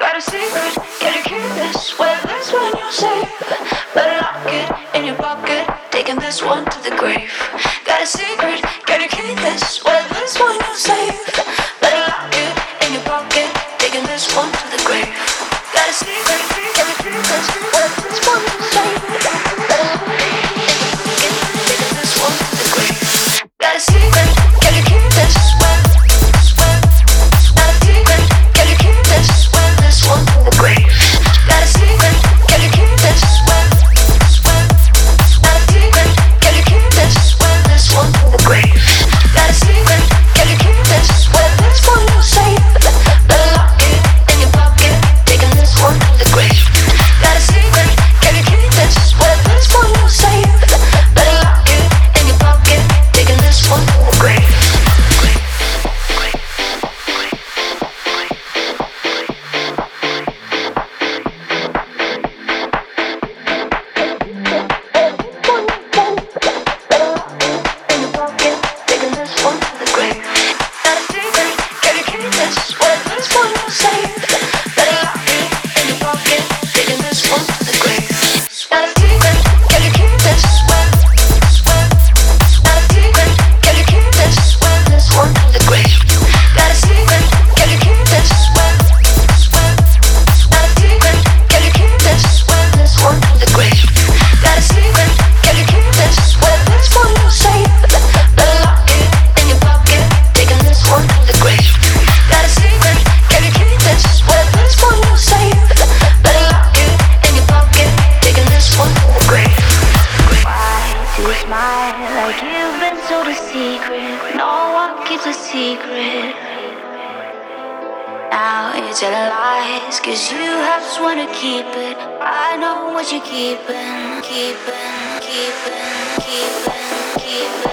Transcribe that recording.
Got a secret, can you keep this? Well, this one you save. Better lock it in your pocket, taking this one to the grave. Got a secret, can you keep this? Well, this one you save. Better lock it in your pocket, taking this one to the grave. Got a secret, can you keep this? Well, this one you save. Better lock it in your pocket, taking this one to the grave. Got a secret, can you keep this? Well, got a secret, can you keep this? Well, this one to the grave. Got a secret, can you keep this? Well, got a secret, can you keep this? Well, this one to the grave. Got a secret, can you keep this? Well, this one you save. Better lock it in your pocket, taking this one to the grave. Got a secret, can you keep this? Well, this one you save. Better lock it in your pocket, taking this one to the grave. Cause you just wanna keep it. I know what you're keeping, keeping, keeping, keeping, keeping.